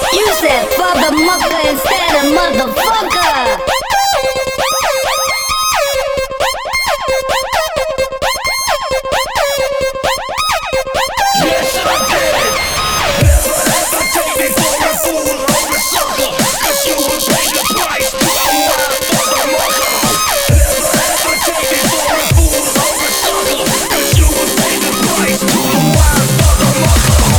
You said father mucker instead of motherfucker. Yes, I did. Never ever take me for a fool or a sucker, 'cause you will pay the price. I'm wild motherfucker. Never ever take me for a fool or a sucker, 'cause you will pay the price. I'm wild motherfucker.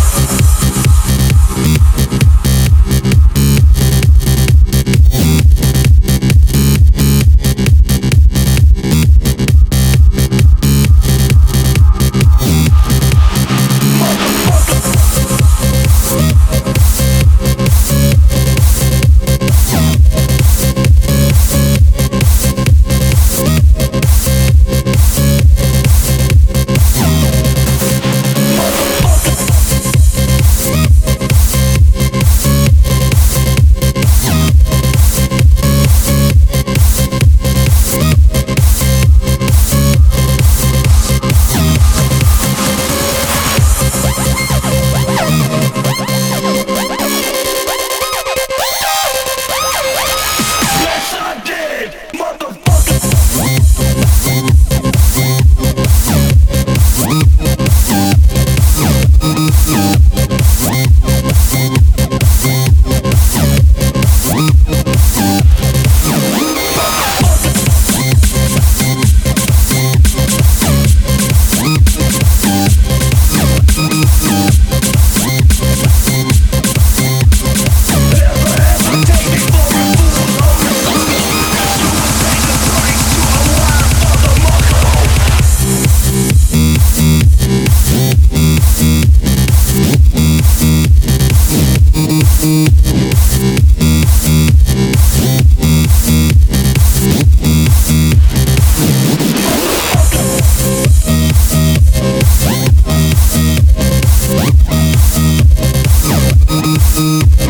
Yes, I did, motherfucker. Mm-hmm.